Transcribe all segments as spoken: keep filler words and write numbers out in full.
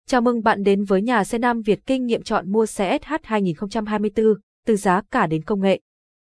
Chào mừng bạn đến với nhà xe Nam Việt kinh nghiệm chọn mua xe ét hát hai không hai tư, từ giá cả đến công nghệ.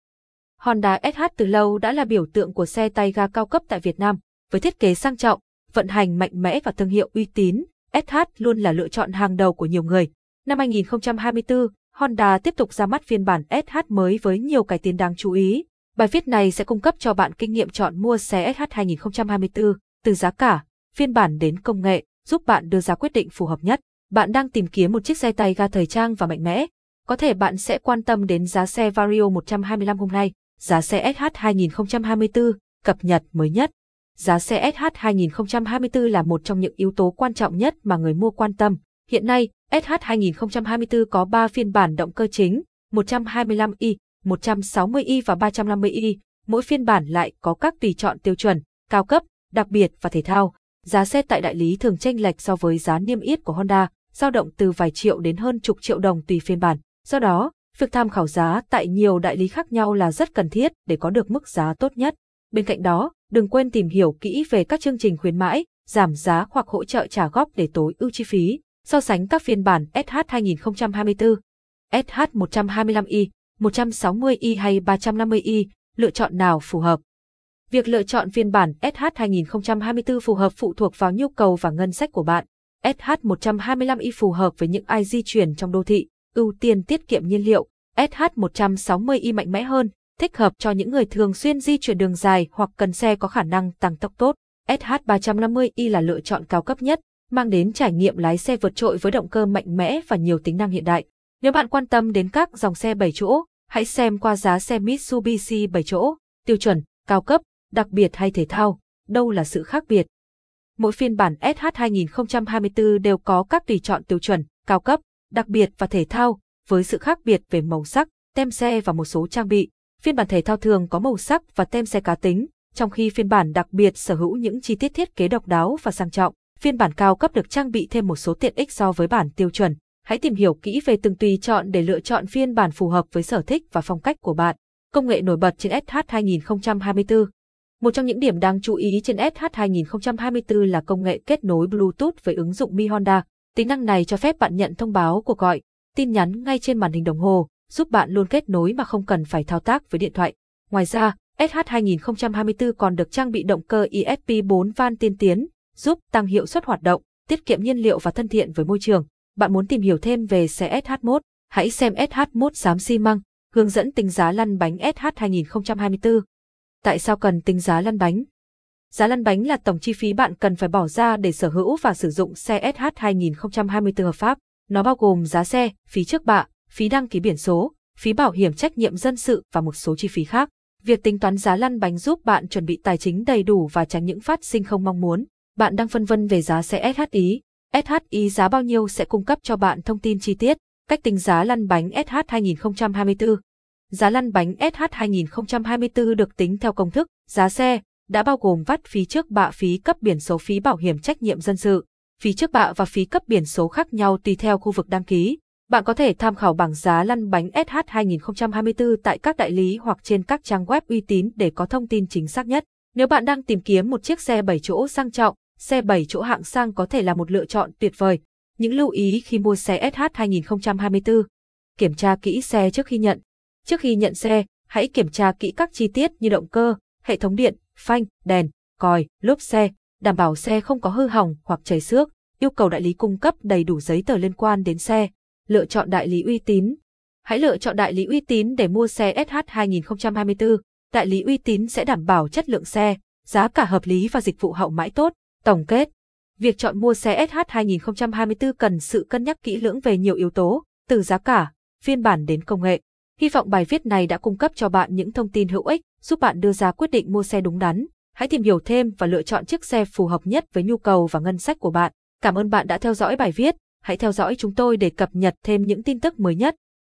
Honda ét hát từ lâu đã là biểu tượng của xe tay ga cao cấp tại Việt Nam. Với thiết kế sang trọng, vận hành mạnh mẽ và thương hiệu uy tín, ét hát luôn là lựa chọn hàng đầu của nhiều người. Năm hai không hai tư, Honda tiếp tục ra mắt phiên bản ét hát mới với nhiều cải tiến đáng chú ý. Bài viết này sẽ cung cấp cho bạn kinh nghiệm chọn mua xe ét hát hai không hai tư, từ giá cả, phiên bản đến công nghệ, giúp bạn đưa ra quyết định phù hợp nhất. Bạn đang tìm kiếm một chiếc xe tay ga thời trang và mạnh mẽ. Có thể bạn sẽ quan tâm đến giá xe Vario một trăm hai mươi lăm hôm nay. Giá xe ét hát hai không hai tư, cập nhật mới nhất. Giá xe ét hát hai không hai tư là một trong những yếu tố quan trọng nhất mà người mua quan tâm. Hiện nay, ét hát hai không hai tư có ba phiên bản động cơ chính, một trăm hai mươi lăm i, một trăm sáu mươi i và ba trăm năm mươi i. Mỗi phiên bản lại có các tùy chọn tiêu chuẩn, cao cấp, đặc biệt và thể thao. Giá xe tại đại lý thường chênh lệch so với giá niêm yết của Honda, dao động từ vài triệu đến hơn chục triệu đồng tùy phiên bản. Do đó, việc tham khảo giá tại nhiều đại lý khác nhau là rất cần thiết để có được mức giá tốt nhất. Bên cạnh đó, đừng quên tìm hiểu kỹ về các chương trình khuyến mãi, giảm giá hoặc hỗ trợ trả góp để tối ưu chi phí. So sánh các phiên bản ét hát hai không hai tư, ét hát một trăm hai mươi lăm i, một trăm sáu mươi i hay ba trăm năm mươi i, lựa chọn nào phù hợp? Việc lựa chọn phiên bản ét hát hai không hai tư phù hợp phụ thuộc vào nhu cầu và ngân sách của bạn. ét hát một trăm hai mươi lăm i phù hợp với những ai di chuyển trong đô thị, ưu tiên tiết kiệm nhiên liệu. ét hát một trăm sáu mươi i mạnh mẽ hơn, thích hợp cho những người thường xuyên di chuyển đường dài hoặc cần xe có khả năng tăng tốc tốt. ét hát ba trăm năm mươi i là lựa chọn cao cấp nhất, mang đến trải nghiệm lái xe vượt trội với động cơ mạnh mẽ và nhiều tính năng hiện đại. Nếu bạn quan tâm đến các dòng xe bảy chỗ, hãy xem qua giá xe Mitsubishi bảy chỗ, tiêu chuẩn, cao cấp, đặc biệt hay thể thao, đâu là sự khác biệt. Mỗi phiên bản ét hát hai không hai tư đều có các tùy chọn tiêu chuẩn, cao cấp, đặc biệt và thể thao, với sự khác biệt về màu sắc, tem xe và một số trang bị. Phiên bản thể thao thường có màu sắc và tem xe cá tính, trong khi phiên bản đặc biệt sở hữu những chi tiết thiết kế độc đáo và sang trọng. Phiên bản cao cấp được trang bị thêm một số tiện ích so với bản tiêu chuẩn. Hãy tìm hiểu kỹ về từng tùy chọn để lựa chọn phiên bản phù hợp với sở thích và phong cách của bạn. Công nghệ nổi bật trên ét hát hai không hai tư. Một trong những điểm đáng chú ý trên ét hát hai không hai tư là công nghệ kết nối Bluetooth với ứng dụng Mi Honda. Tính năng này cho phép bạn nhận thông báo cuộc gọi, tin nhắn ngay trên màn hình đồng hồ, giúp bạn luôn kết nối mà không cần phải thao tác với điện thoại. Ngoài ra, ét hát hai không hai tư còn được trang bị động cơ i ét pê bốn van tiên tiến, giúp tăng hiệu suất hoạt động, tiết kiệm nhiên liệu và thân thiện với môi trường. Bạn muốn tìm hiểu thêm về xe ét hát mốt? Hãy xem ét hát mốt xám xi măng, hướng dẫn tính giá lăn bánh ét hát hai không hai tư. Tại sao cần tính giá lăn bánh? Giá lăn bánh là tổng chi phí bạn cần phải bỏ ra để sở hữu và sử dụng xe ét hát hai không hai tư hợp pháp. Nó bao gồm giá xe, phí trước bạ, phí đăng ký biển số, phí bảo hiểm trách nhiệm dân sự và một số chi phí khác. Việc tính toán giá lăn bánh giúp bạn chuẩn bị tài chính đầy đủ và tránh những phát sinh không mong muốn. Bạn đang phân vân về giá xe ét hát ý. ét hát ý giá bao nhiêu sẽ cung cấp cho bạn thông tin chi tiết, cách tính giá lăn bánh ét hát hai không hai tư. Giá lăn bánh ét hát hai không hai tư được tính theo công thức giá xe, đã bao gồm vát phí trước bạ, phí cấp biển số, phí bảo hiểm trách nhiệm dân sự. Phí trước bạ và phí cấp biển số khác nhau tùy theo khu vực đăng ký. Bạn có thể tham khảo bảng giá lăn bánh ét hát hai không hai tư tại các đại lý hoặc trên các trang web uy tín để có thông tin chính xác nhất. Nếu bạn đang tìm kiếm một chiếc xe bảy chỗ sang trọng, xe bảy chỗ hạng sang có thể là một lựa chọn tuyệt vời. Những lưu ý khi mua xe ét hát hai không hai tư. Kiểm tra kỹ xe trước khi nhận. Trước khi nhận xe, hãy kiểm tra kỹ các chi tiết như động cơ, hệ thống điện, phanh, đèn, còi, lốp xe, đảm bảo xe không có hư hỏng hoặc chảy xước. Yêu cầu đại lý cung cấp đầy đủ giấy tờ liên quan đến xe. Lựa chọn đại lý uy tín. Hãy lựa chọn đại lý uy tín để mua xe ét hát hai không hai tư. Đại lý uy tín sẽ đảm bảo chất lượng xe, giá cả hợp lý và dịch vụ hậu mãi tốt. Tổng kết, việc chọn mua xe ét hát hai không hai tư cần sự cân nhắc kỹ lưỡng về nhiều yếu tố, từ giá cả, phiên bản đến công nghệ. Hy vọng bài viết này đã cung cấp cho bạn những thông tin hữu ích, giúp bạn đưa ra quyết định mua xe đúng đắn. Hãy tìm hiểu thêm và lựa chọn chiếc xe phù hợp nhất với nhu cầu và ngân sách của bạn. Cảm ơn bạn đã theo dõi bài viết. Hãy theo dõi chúng tôi để cập nhật thêm những tin tức mới nhất.